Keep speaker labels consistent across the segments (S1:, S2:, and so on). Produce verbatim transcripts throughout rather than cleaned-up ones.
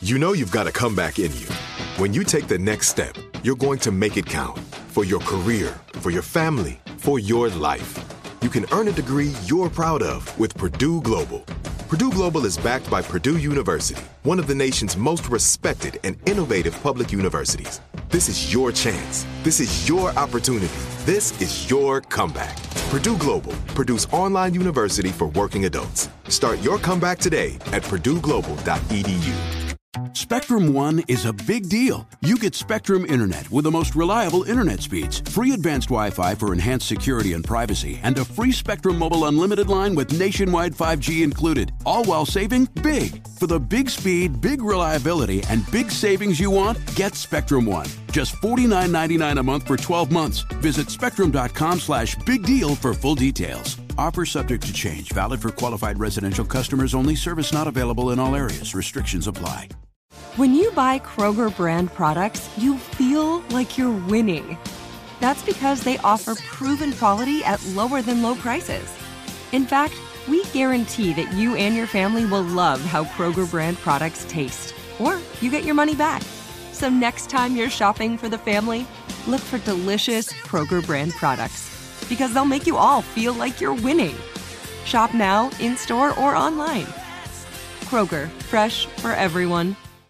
S1: You know you've got a comeback in you. When you take the next step, you're going to make it count for your career, for your family, for your life. You can earn a degree you're proud of with Purdue Global. Purdue Global is backed by Purdue University, one of the nation's most respected and innovative public universities. This is your chance. This is your opportunity. This is your comeback. Purdue Global, Purdue's online university for working adults. Start your comeback today at purdue global dot e d u.
S2: Spectrum One is a big deal. You get Spectrum Internet with the most reliable internet speeds, free advanced Wi-Fi for enhanced security and privacy, and a free Spectrum Mobile Unlimited line with nationwide five G included, all while saving big. For the big speed, big reliability, and big savings you want, get Spectrum One. Just forty-nine ninety-nine a month for twelve months. Visit spectrum.com slash big deal for full details. Offer subject to change. Valid for qualified residential customers only. Service not available in all areas. Restrictions apply.
S3: When you buy Kroger brand products, you feel like you're winning. That's because they offer proven quality at lower than low prices. In fact, we guarantee that you and your family will love how Kroger brand products taste, or you get your money back. So next time you're shopping for the family, look for delicious Kroger brand products, because they'll make you all feel like you're winning. Shop now, in-store, or online. Kroger, fresh for everyone.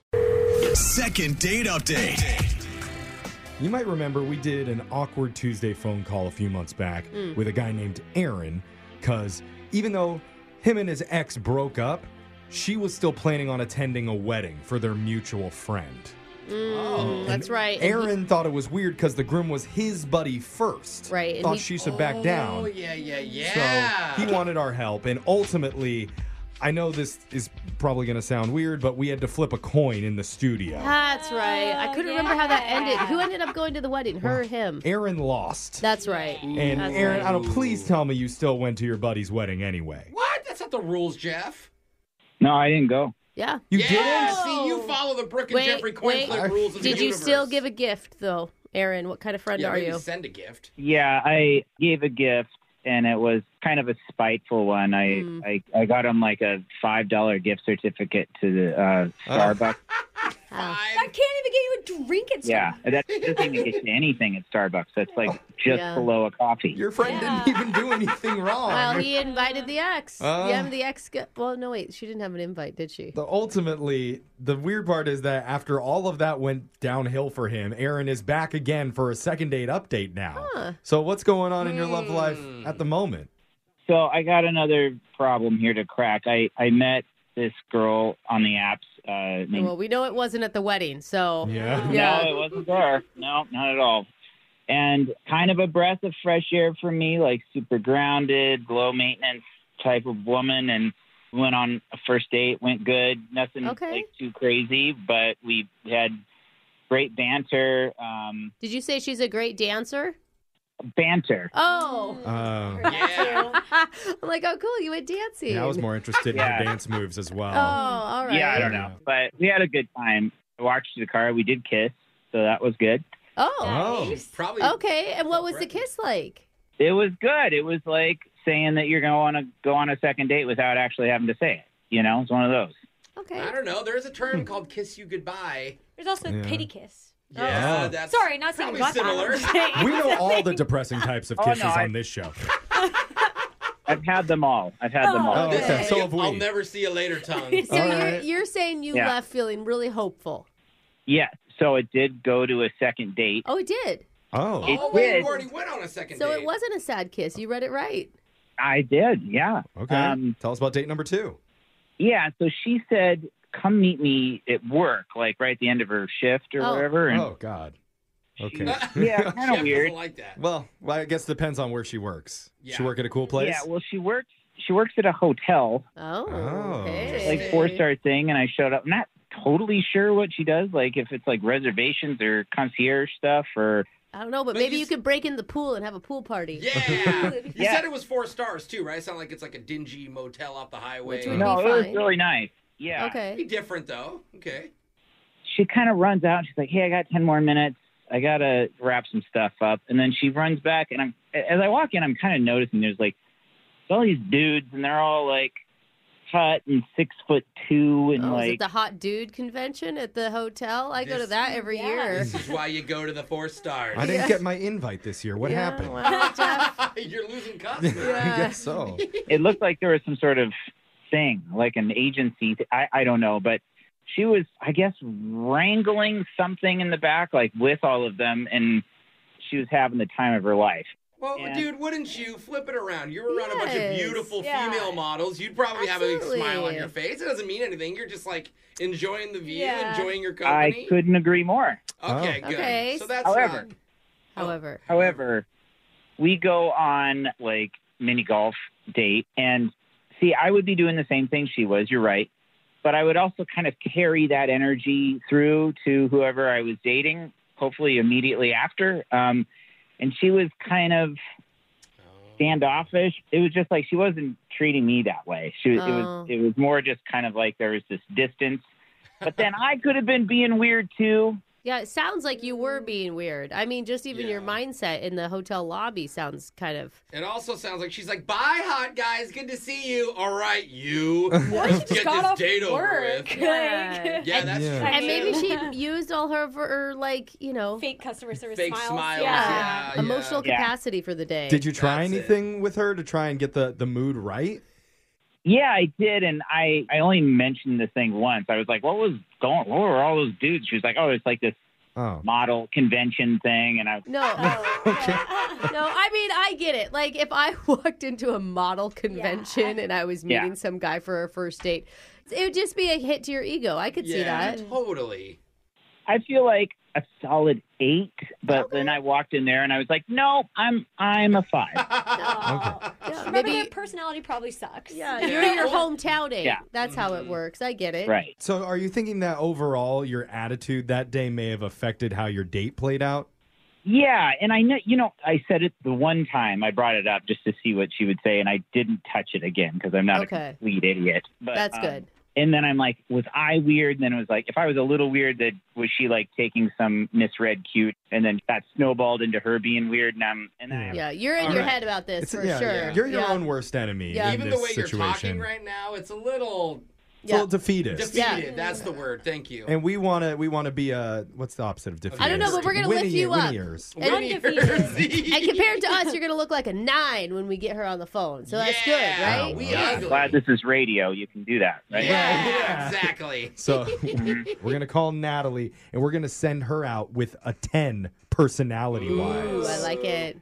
S4: Second date update.
S5: You might remember we did an awkward Tuesday phone call a few months back
S6: Mm.
S5: with a guy named Aaron, because even though him and his ex broke up, she was still planning on attending a wedding for their mutual friend.
S6: Mm, that's right. And
S5: Aaron thought it was weird because the groom was his buddy first.
S6: Right, and
S5: Thought
S6: he-
S5: she should back down.
S7: Oh, yeah, yeah, yeah.
S5: So he wanted our help, and ultimately, I know this is probably going to sound weird, but we had to flip a coin in the studio.
S6: That's right. I couldn't remember how that ended. Who ended up going to the wedding? Her or him?
S5: Aaron lost.
S6: That's right.
S5: And
S6: That's
S5: Aaron,
S6: right.
S5: I don't. Please tell me you still went to your buddy's wedding anyway.
S7: What? That's not the rules, Jeff.
S8: No, I didn't go.
S6: Yeah.
S5: You
S7: yeah,
S5: didn't?
S7: see, you follow the Brooke and
S6: Wait,
S7: Jeffrey coin
S6: wait.
S7: flip rules of the
S6: Did you
S7: universe.
S6: still give a gift, though, Aaron? What kind of friend
S7: yeah,
S6: are
S7: maybe
S6: you?
S7: send a gift.
S8: Yeah, I gave a gift, and it was kind of a spiteful one. I
S6: Mm.
S8: I, I got him like a five dollar gift certificate to the uh, Starbucks.
S9: That can't even get you a drink at Starbucks.
S8: Yeah, that doesn't even get you anything at Starbucks. That's like just
S6: Yeah.
S8: below a coffee.
S5: Your friend didn't even do anything wrong.
S6: Well, he invited the ex.
S5: Uh.
S6: yeah, the ex. Got, well, no, wait. She didn't have an invite, did she?
S5: The ultimately, the weird part is that after all of that went downhill for him, Aaron is back again for a second date update now.
S6: Huh.
S5: So what's going on in your love life
S7: Hmm.
S5: at the moment?
S8: So I got another problem here to crack. I, I met this girl on the apps. Uh, named
S6: Well, we know it wasn't at the wedding, so.
S5: Yeah.
S6: Yeah.
S8: No, it wasn't there. No, not at all. And kind of a breath of fresh air for me, like super grounded, low maintenance type of woman. And went on a first date, went good. Nothing
S6: Okay.
S8: like too crazy, but we had great banter. Um,
S6: Did you say she's a great dancer?
S8: banter.
S6: Oh.
S5: Uh,
S7: Yeah.
S6: I'm like, oh, cool. You went dancing.
S5: yeah, I was more interested in
S8: Yeah.
S5: your dance moves as well.
S6: Oh, all right.
S8: Yeah, I don't know. But we had a good time. I walked to the car. We did kiss, so that was good.
S6: Oh.
S5: Oh.
S7: Probably.
S6: Okay. And what was the kiss like?
S8: It was good. It was like saying that you're going to want to go on a second date without actually having to say it. You know, it's one of those.
S6: Okay.
S7: I don't know. There's a term called kiss you goodbye.
S9: There's also
S5: Yeah.
S9: pity kiss.
S7: Yeah,
S5: Oh.
S7: that's
S9: Sorry, not saying
S7: probably
S9: about
S7: similar.
S9: that.
S5: We know all the depressing types of
S8: Oh,
S5: kisses
S8: no, I-
S5: on this show.
S8: I've had them all. I've had them all.
S5: Oh,
S7: This
S5: okay.
S7: is-
S5: So have we.
S7: I'll never see you later, tongue.
S6: So
S5: All
S6: you're,
S5: right.
S6: you're saying you
S8: Yeah.
S6: left feeling really hopeful.
S8: Yeah. So it did go to a second date.
S6: Oh, it did.
S5: Oh.
S8: It
S7: oh, wait,
S8: did.
S7: you already went on a second
S6: So
S7: date.
S6: it wasn't a sad kiss. You read it right.
S8: I did. Yeah.
S5: Okay.
S8: Um,
S5: Tell us about date number two.
S8: yeah. So she said, "Come meet me at work, like right at the end of her shift or
S6: Oh.
S8: whatever." And
S5: Oh, God. Okay.
S8: yeah,
S7: Jeff
S8: kind of weird.
S7: doesn't like that.
S5: Well, well, I guess it depends on where she works. She
S7: Yeah.
S5: work at a cool place?
S8: Yeah. Well, she works. She works at a hotel,
S6: Oh,
S5: Oh.
S6: okay.
S8: like four star thing, and I showed up. I'm not totally sure what she does, like if it's like reservations or concierge stuff or.
S6: I don't know, but
S7: But
S6: maybe
S7: you
S6: you
S7: s-
S6: could break in the pool and have a pool party.
S7: Yeah. You
S8: Yeah.
S7: said it was four stars, too, right? It's not like it's like a dingy motel off the highway.
S6: Which would
S8: No,
S6: be
S8: it was
S6: fine.
S8: really nice. Yeah.
S7: Be
S6: Okay.
S7: different, though. Okay.
S8: She kind of runs out. She's like, "Hey, I got ten more minutes. I gotta wrap some stuff up." And then she runs back, and I'm as I walk in, I'm kind of noticing there's like all these dudes, and they're all like cut and six foot two and
S6: Oh, is
S8: like
S6: it the hot dude convention at the hotel? I go to
S7: This-
S6: that every
S9: Yeah.
S6: year.
S7: This is why you go to the four stars.
S5: I didn't get my invite this year. What
S6: Yeah,
S5: happened?
S6: well, Jeff,
S7: You're losing customers.
S5: I guess so.
S8: it looked like there was some sort of thing, like an agency. I, I don't know, but she was, I guess, wrangling something in the back, like with all of them, and she was having the time of her life.
S7: Well,
S8: And-
S7: dude, wouldn't you flip it around? You're around a bunch of
S6: Yes.
S7: beautiful
S9: Yeah.
S7: female models. You'd probably have a big
S6: Absolutely.
S7: smile on your face. It doesn't mean anything. You're just like enjoying the view,
S9: Yeah.
S7: enjoying your
S8: I
S7: company.
S8: couldn't agree more.
S7: Okay,
S5: Oh.
S7: good.
S6: Okay.
S7: So that's
S8: However,
S7: not...
S6: however.
S8: However, we go on like mini golf date, and see, I would be doing the same thing she was. You're right, but I would also kind of carry that energy through to whoever I was dating. Hopefully, immediately after. Um, and she was kind of standoffish. It was just like she wasn't treating me that way. She was, it
S6: Oh.
S8: was it was more just kind of like there was this distance. But then I could have been being weird too.
S6: Yeah, it sounds like you were being weird. I mean, just even your
S7: Yeah.
S6: mindset in the hotel lobby sounds kind of.
S7: It also sounds like she's like, bye, hot guys. Good to see you. All right, you.
S9: Or she just
S7: Get
S9: got
S7: this
S9: off
S7: date over
S9: work.
S7: with.
S6: Yeah.
S7: Yeah, that's
S5: Yeah.
S7: true.
S6: And maybe
S7: too.
S6: she used all her, for her like, you know,
S9: Fake customer service
S7: Fake
S9: smiles.
S7: smiles,
S9: Yeah.
S7: yeah.
S6: emotional
S8: Yeah.
S6: capacity for the day.
S5: Did you try
S7: That's it.
S5: anything with her to try and get the, the mood right?
S8: Yeah, I did, and I, I only mentioned this thing once. I was like, "What was going? What were all those dudes?" She was like, "Oh, it's like this
S5: Oh.
S8: model convention thing," and I
S6: No.
S9: Oh, yeah.
S6: No, I mean, I get it. Like, if I walked into a model convention and I was
S8: Yeah.
S6: meeting some guy for a first date, it would just be a hit to your ego. I could see
S7: Yeah,
S6: that.
S7: totally.
S8: I feel like a solid eight. But then I walked in there and I was like, "No, I'm I'm a five."
S9: Oh.
S6: Yeah,
S9: Remember,
S6: maybe-
S9: their personality probably sucks.
S6: Yeah,
S7: Yeah.
S6: you're your hometown date.
S8: Yeah.
S6: That's how it works. I get it.
S8: Right.
S5: So are you thinking that overall your attitude that day may have affected how your date played out?
S8: Yeah, and I know, you know, I said it the one time I brought it up just to see what she would say, and I didn't touch it again because I'm not
S6: Okay.
S8: a complete idiot. But,
S6: That's
S8: um,
S6: good.
S8: And then I'm like, was I weird? And then it was like, if I was a little weird, that was she like taking some misread cute, and then that snowballed into her being weird, and I'm and then I-
S6: Yeah, you're in
S7: All
S6: your
S7: right.
S6: head about this
S5: It's,
S6: for
S5: yeah,
S6: sure.
S5: You're your
S6: Yeah.
S5: own worst enemy
S6: Yeah.
S5: in
S7: Even
S5: this
S7: the way
S5: situation.
S7: you're talking right now, it's a little
S5: It's a little defeatist.
S7: defeated.
S6: Yeah.
S7: That's the word. Thank you.
S5: And we want to we want to be a what's the opposite of defeatist?
S6: I don't know, but we're gonna lift
S5: Winnie-
S6: you up.
S5: Winniers.
S6: And,
S9: Undefeated.
S6: and compared to us, you're going to look like a nine when we get her on the phone. So that's good,
S7: Yeah,
S6: right?
S7: We
S5: Yeah.
S7: ugly.
S8: glad this is radio. You can do that, right?
S7: Yeah,
S5: Yeah.
S7: exactly.
S5: So we're gonna call Natalie and we're gonna send her out with a ten personality wise.
S6: Ooh, I like it.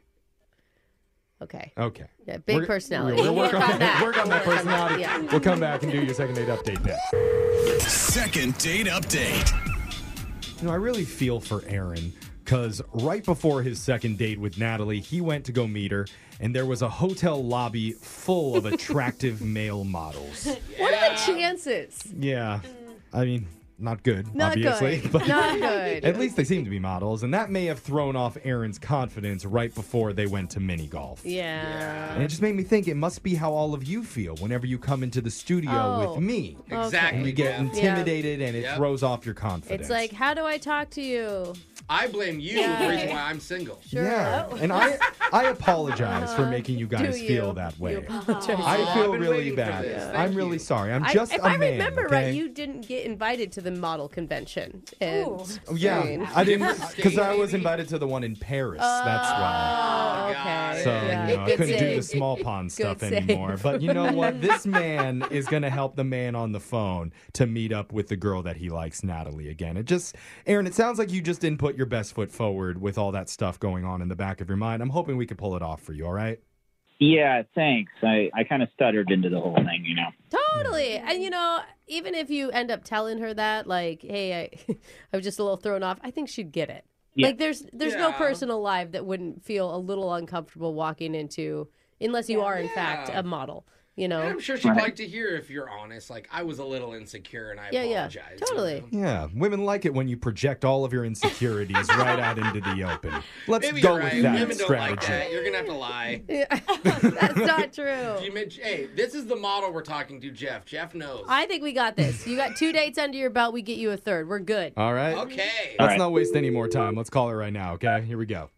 S6: Okay.
S5: Okay.
S6: Yeah, big
S5: We're-
S6: personality.
S5: We'll work,
S6: We'll
S5: on,
S6: work on that.
S5: work on that
S6: We'll work on that,
S5: personality.
S6: yeah.
S5: We'll come back and do your second date update next.
S4: Second date update.
S5: You know, I really feel for Aaron because right before his second date with Natalie, he went to go meet her, and there was a hotel lobby full of attractive male models.
S6: What are the chances?
S5: Yeah. I mean, not good,
S6: Not
S5: obviously.
S6: good.
S5: But
S6: Not good.
S5: at least they seem to be models, and that may have thrown off Aaron's confidence right before they went to mini golf.
S6: Yeah.
S5: And it just made me think it must be how all of you feel whenever you come into the studio
S6: Oh.
S5: with me.
S7: Exactly.
S5: And you get
S7: yeah.
S5: intimidated and it
S7: Yep.
S5: throws off your confidence.
S6: It's like, how do I talk to you?
S7: I blame you
S6: Yeah.
S7: for the reason why I'm single.
S6: Sure.
S5: Yeah. And I I apologize for making you guys
S6: Do you?
S5: feel that
S6: You
S5: way.
S6: apologize.
S5: I
S7: I've
S5: feel
S7: been
S5: really
S7: waiting for
S5: bad.
S7: this. Thank
S5: I'm really
S7: you.
S5: sorry. I'm
S6: I-
S5: just
S6: if
S5: a
S6: I
S5: man.
S6: remember
S5: okay?
S6: right, you didn't get invited to the model convention. And
S9: Ooh.
S5: Oh, yeah,
S6: Strange.
S5: I didn't because I was
S7: Maybe?
S5: invited to the one in Paris. That's why.
S6: Oh,
S7: God.
S6: okay.
S5: So
S6: Yeah.
S5: you know, I
S6: Good
S5: couldn't do
S6: save.
S5: the small pond stuff
S6: Good save.
S5: anymore. But you know what? This man is going to help the man on the phone to meet up with the girl that he likes, Natalie, again. It just, Aaron, it sounds like you just didn't put your best foot forward with all that stuff going on in the back of your mind. I'm hoping we could pull it off for you. All right?
S8: Yeah, thanks. I, I kind of stuttered into the whole thing, you know.
S6: Totally. And you know, even if you end up telling her that, like, hey, I, I was just a little thrown off, I think she'd get it.
S8: Yeah.
S6: Like, there's there's no
S7: Yeah.
S6: person alive that wouldn't feel a little uncomfortable walking into, unless you are in fact
S7: Yeah.
S6: a model. You know.
S7: And I'm sure she'd
S8: Right.
S7: like to hear if you're honest. Like, I was a little insecure and I
S6: Yeah, yeah.
S7: apologize.
S6: Totally.
S7: you know?
S5: Yeah, women like it when you project all of your insecurities right out into the open. Let's
S7: Maybe
S5: go
S7: you're right.
S5: with that
S7: Women don't
S5: strategy.
S7: like that. You're gonna have to lie.
S6: Yeah. That's not true.
S7: You mention- hey, this is the model we're talking to, Jeff. Jeff knows.
S6: I think we got this. You got two dates under your belt. We get you a third. We're good.
S5: All right.
S7: Okay.
S5: Let's
S8: All right.
S5: not waste any more time. Let's call it right now, okay? Here we go.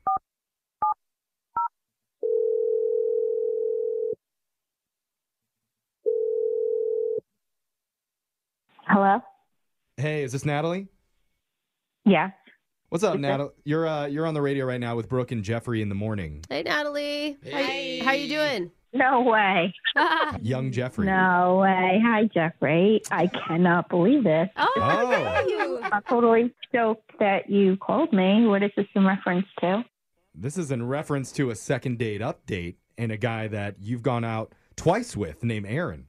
S10: Hello?
S5: Hey, is this Natalie?
S10: Yeah.
S5: What's up, Natalie? You're uh, you're on the radio right now with Brooke and Jeffrey in the morning.
S6: Hey, Natalie.
S7: Hey.
S6: How, how you doing?
S10: No way.
S5: Young Jeffrey.
S10: No way. Hi, Jeffrey. I cannot believe this.
S6: Oh,
S5: Oh.
S6: you.
S10: I'm totally stoked that you called me. What is this in reference to?
S5: This is in reference to a second date update and a guy that you've gone out twice with named Aaron.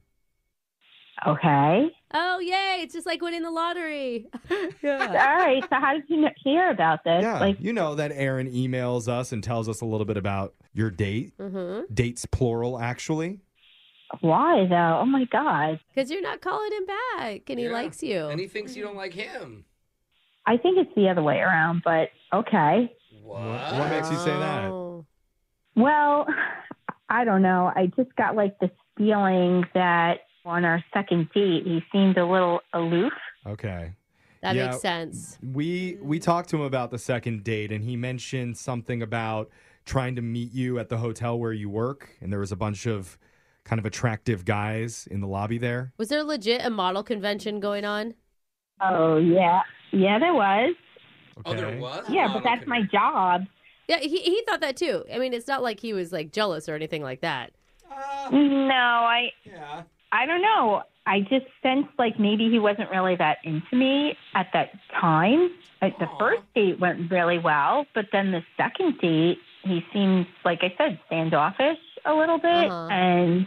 S10: Okay.
S6: Oh, yay. It's just like winning the lottery.
S10: All
S6: yeah.
S10: right. So how did you kn- hear about this?
S5: Yeah,
S10: Like,
S5: you know that Aaron emails us and tells us a little bit about your date.
S6: Mm-hmm.
S5: Dates plural, actually.
S10: why though? Oh my God.
S6: Because you're not calling him back and he
S7: Yeah.
S6: likes you.
S7: And he thinks you don't like him.
S10: I think it's the other way around, but okay.
S7: What?
S5: What makes you say that?
S6: Oh.
S10: Well, I don't know. I just got like this feeling that on our second date, he seemed a little aloof.
S5: Okay.
S6: That
S5: Yeah.
S6: makes sense.
S5: We we talked to him about the second date, and he mentioned something about trying to meet you at the hotel where you work, and there was a bunch of kind of attractive guys in the lobby there.
S6: Was there legit a model convention going on?
S10: Oh, yeah. Yeah, there was.
S7: Oh, there was?
S10: Yeah,
S7: Oh,
S10: but that's
S7: okay.
S10: my job.
S6: Yeah, he, he thought that too. I mean, it's not like he was like jealous or anything like that.
S7: Uh,
S10: No, I
S7: yeah.
S10: I don't know. I just sensed like maybe he wasn't really that into me at that time. Like, the
S7: Aw.
S10: first date went really well, but then the second date, he seems, like I said, standoffish a little bit.
S6: Uh-huh.
S10: And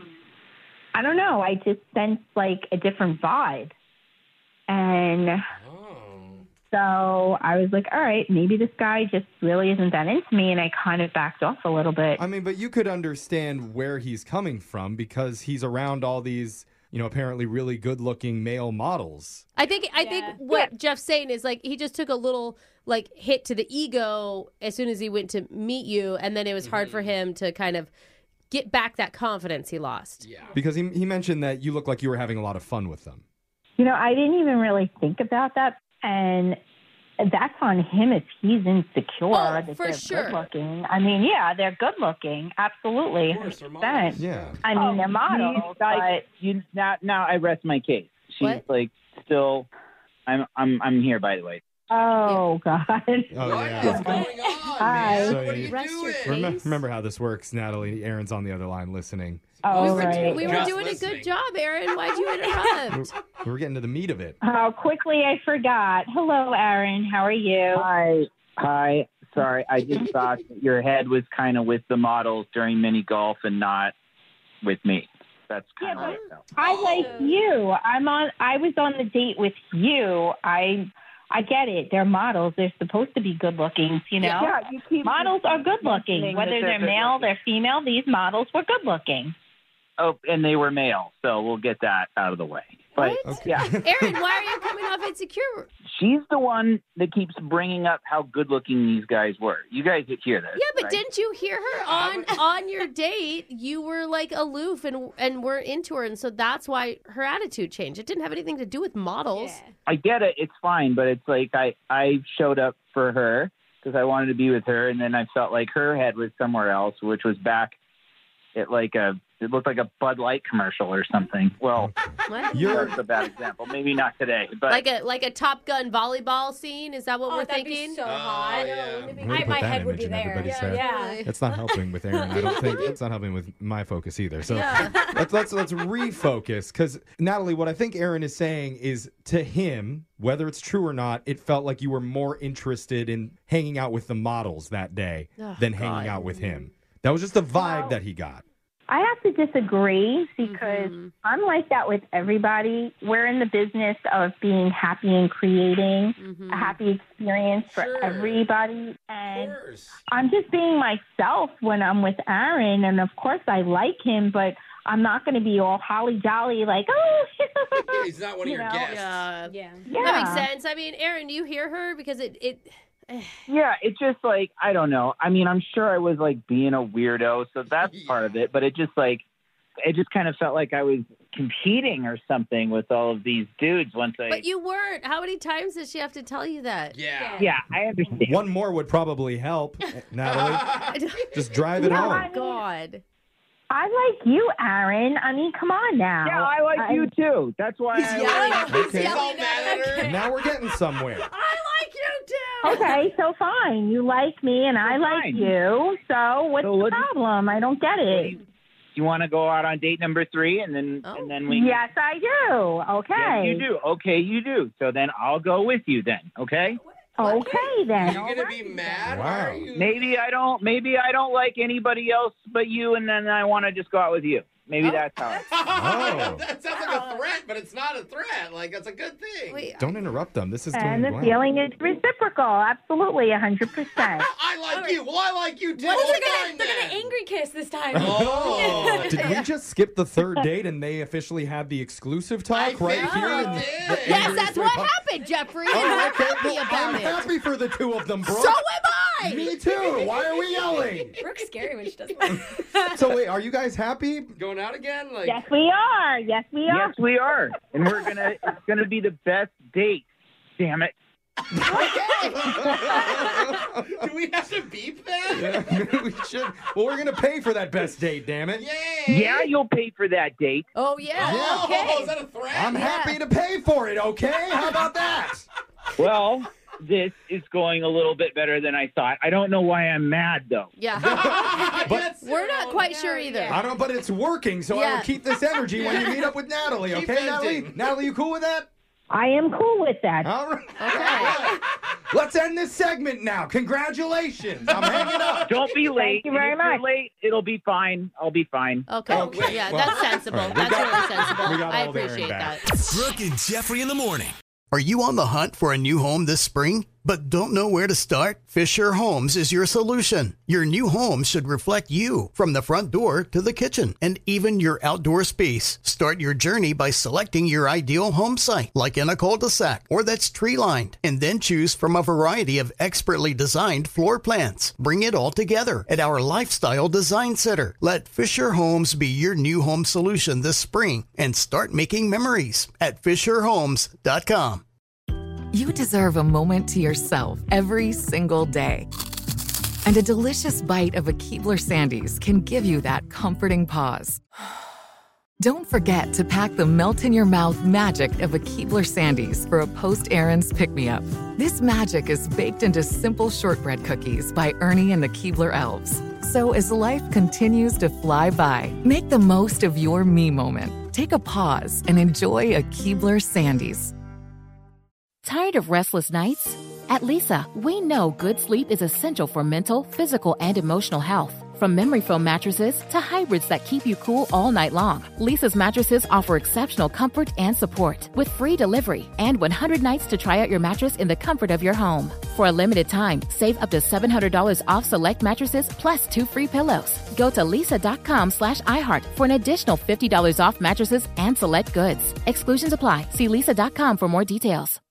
S10: I don't know. I just sensed like a different vibe. And
S7: Oh.
S10: so I was like, all right, maybe this guy just really isn't that into me. And I kind of backed off a little bit.
S5: I mean, but you could understand where he's coming from because he's around all these, you know, apparently really good-looking male models.
S6: I think I
S9: Yeah.
S6: think what Jeff's saying is like he just took a little like hit to the ego as soon as he went to meet you, and then it was hard for him to kind of get back that confidence he lost.
S7: Yeah.
S5: Because he he mentioned that you look like you were having a lot of fun with them.
S10: You know, I didn't even really think about that. And that's on him if he's insecure
S6: Oh,
S10: that
S6: for
S10: they're
S6: sure.
S10: good looking. I mean, yeah, they're good looking. Absolutely.
S7: Of course, they're
S10: one hundred percent.
S7: models.
S5: Yeah.
S10: I mean,
S8: Oh,
S10: they're models,
S8: she's like-
S10: but
S8: You now, now I rest my case. She's
S6: What?
S8: like still. I'm I'm I'm here, by the way.
S10: oh, God.
S5: Oh,
S7: What
S5: yeah.
S7: is going on,
S10: Hi.
S7: man?
S5: So
S7: what are
S5: you-
S7: you
S6: Rest your
S7: doing?
S6: case.
S5: Remember, remember how this works, Natalie. Aaron's on the other line listening.
S10: Oh,
S6: we were,
S10: right.
S6: we were
S7: Just
S6: doing a
S7: listening.
S6: good job, Aaron. Why'd you interrupt?
S5: We're getting to the meat of it.
S10: Oh, quickly, I forgot. Hello, Aaron. How are you?
S8: Hi, hi. Sorry, I just thought your head was kind of with the models during mini golf and not with me. That's kind
S10: Yeah,
S8: of what I felt.
S10: I
S7: Oh.
S10: like you. I'm on. I was on the date with you. I, I get it. They're models. They're supposed to be good looking. You know,
S8: Yeah, you keep
S10: models are good looking.
S8: mentioning
S10: Whether
S8: that
S10: they're
S8: they're
S10: male,
S8: good-looking.
S10: they're female. These models were good looking.
S8: Oh, and they were male, so we'll get that out of the way. But
S6: What?
S5: Okay.
S8: yeah,
S6: Aaron, why are you coming off insecure?
S8: she's the one that keeps bringing up how good-looking these guys were. You guys hear this?
S6: Yeah, but
S8: right?
S6: didn't you hear her on on your date? You were like aloof and and weren't into her, and so that's why her attitude changed. It didn't have anything to do with models.
S9: Yeah.
S8: I get it. It's fine, but it's like I I showed up for her because I wanted to be with her, and then I felt like her head was somewhere else, which was back at like a it looked like a Bud Light commercial or something. Well,
S6: What?
S5: You're
S8: that's a bad example. Maybe not today, but
S6: Like a like a Top Gun volleyball scene? Is that what
S9: Oh,
S6: we're
S9: that'd
S6: thinking?
S9: be so
S7: Oh,
S9: hot.
S7: yeah.
S5: Way to
S9: I,
S5: put
S9: my
S5: that
S9: head would
S5: image
S9: be
S5: in
S9: there.
S5: everybody's
S9: Yeah,
S5: head.
S9: yeah.
S5: It's not helping with Aaron. I don't think it's not helping with my focus either. So
S6: Yeah.
S5: let's let's let's refocus because Natalie, what I think Aaron is saying is to him, whether it's true or not, it felt like you were more interested in hanging out with the models that day
S6: Oh,
S5: than
S6: God.
S5: hanging out with him. That was just the vibe that he got.
S10: I have to disagree because
S6: Mhm.
S10: I'm like that with everybody. We're in the business of being happy and creating
S6: Mhm.
S10: a happy experience for
S7: Sure.
S10: everybody.
S7: Of
S10: And
S7: course.
S10: I'm just being myself when I'm with Aaron. And of course, I like him, but I'm not going to be all holly jolly like, oh,
S7: He's not one of
S10: You
S7: your
S10: know?
S7: guests.
S6: Yeah.
S9: Yeah.
S10: yeah.
S6: That makes sense. I mean, Aaron, do you hear her? Because it it
S8: yeah, it's just like I don't know. I mean, I'm sure I was like being a weirdo, so that's part of it. But it just like it just kind of felt like I was competing or something with all of these dudes once I.
S6: But you weren't. How many times does she have to tell you that?
S7: Yeah.
S8: yeah, I understand.
S5: One more would probably help, Natalie. Just drive it
S10: No,
S5: home.
S10: I-
S6: God.
S10: I like you, Aaron. I mean, come on now.
S8: Yeah, I like
S10: I-
S8: you too. That's why
S6: He's
S8: I
S6: yelling.
S8: like
S6: He's
S5: Okay.
S6: yelling at her.
S5: Now we're getting somewhere.
S9: I like you too.
S10: Okay, so fine. You like me and I like
S8: fine.
S10: you. So what's
S8: So
S10: the
S8: let's-
S10: problem? I don't get it.
S8: You want to go out on date number three, and then
S6: Oh.
S8: and then we.
S10: Yes, I do. Okay.
S8: Yes, you do. Okay, you do. So then I'll go with you then. Okay.
S10: Okay then.
S7: You're gonna be mad? Why
S5: Wow.
S7: are you?
S8: Maybe I don't. Maybe I don't like anybody else but you, and then I want to just go out with you. Maybe that's how. It,
S5: Oh.
S7: That sounds like a threat, but it's not a threat. Like that's a good thing.
S6: Wait,
S5: Don't interrupt them. This is
S10: And the
S5: going well.
S10: feeling is reciprocal. Absolutely, a hundred percent.
S7: I like you. Well, I like you too.
S9: What is
S7: Hold
S9: they're gonna,
S7: on,
S9: they're
S7: then.
S9: gonna angry kiss this time.
S7: Oh.
S5: Did we just skip the third date and they officially had the exclusive talk
S7: I
S5: right
S7: think
S5: here?
S7: we
S5: in
S7: did.
S5: the
S6: yes,
S5: Angry
S6: that's
S5: Three
S6: what
S5: Pop-
S6: happened, Jeffrey. and
S5: Oh,
S6: I'm
S5: okay.
S6: happy
S5: Well,
S6: about
S5: I'm
S6: it.
S5: happy for the two of them, Brooke.
S6: So am I.
S5: Me too. Why are we yelling?
S9: Brooke's scary when she does that.
S5: So wait, are you guys happy?
S7: Going out again? Like
S10: Yes, we are. Yes, we are.
S8: yes, we are, and we're gonna. It's gonna be the best date. Damn it.
S7: do we have to beep that?
S5: Yeah, maybe we should. Well, we're gonna pay for that best date. Damn it.
S7: Yay!
S8: Yeah, you'll pay for that date.
S6: Oh yeah.
S7: Oh,
S6: Okay.
S7: is that a threat?
S5: I'm happy to pay for it. Okay, how about that?
S8: Well, this is going a little bit better than I thought. I don't know why I'm mad though.
S6: Yeah.
S5: But
S6: We're not quite sure either.
S5: I don't. But it's working, so I
S6: Yeah.
S5: will keep this energy when you meet up with Natalie.
S7: Keep
S5: Okay, Natalie.
S7: venting.
S5: Natalie, you cool with that?
S10: I am cool with that.
S5: All right.
S6: Okay.
S5: Let's end this segment now. Congratulations. I'm hanging up.
S8: Don't be late.
S10: you very
S8: And if you're
S10: much.
S8: late, it'll be fine. I'll be fine.
S6: Okay.
S5: Okay.
S6: Yeah,
S5: Well,
S6: that's sensible.
S5: all right, we
S6: That's
S5: got-
S6: really sensible.
S5: we got
S6: I
S5: all the Aaron
S6: appreciate
S5: back.
S6: that.
S4: Brooke and Jeffrey in the morning.
S11: Are you on the hunt for a new home this spring, but don't know where to start? Fisher Homes is your solution. Your new home should reflect you from the front door to the kitchen and even your outdoor space. Start your journey by selecting your ideal home site, like in a cul-de-sac or that's tree-lined, and then choose from a variety of expertly designed floor plans. Bring it all together at our Lifestyle Design Center. Let Fisher Homes be your new home solution this spring and start making memories at fisher homes dot com.
S12: You deserve a moment to yourself every single day. And a delicious bite of a Keebler Sandies can give you that comforting pause. Don't forget to pack the melt-in-your-mouth magic of a Keebler Sandies for a post-errands pick-me-up. This magic is baked into simple shortbread cookies by Ernie and the Keebler Elves. So as life continues to fly by, make the most of your me moment. Take a pause and enjoy a Keebler Sandies.
S13: Tired of restless nights? At Leesa, we know good sleep is essential for mental, physical, and emotional health. From memory foam mattresses to hybrids that keep you cool all night long, Leesa's mattresses offer exceptional comfort and support with free delivery and one hundred nights to try out your mattress in the comfort of your home. For a limited time, save up to seven hundred dollars off select mattresses plus two free pillows. Go to leesa.com slash iHeart for an additional fifty dollars off mattresses and select goods. Exclusions apply. See leesa dot com for more details.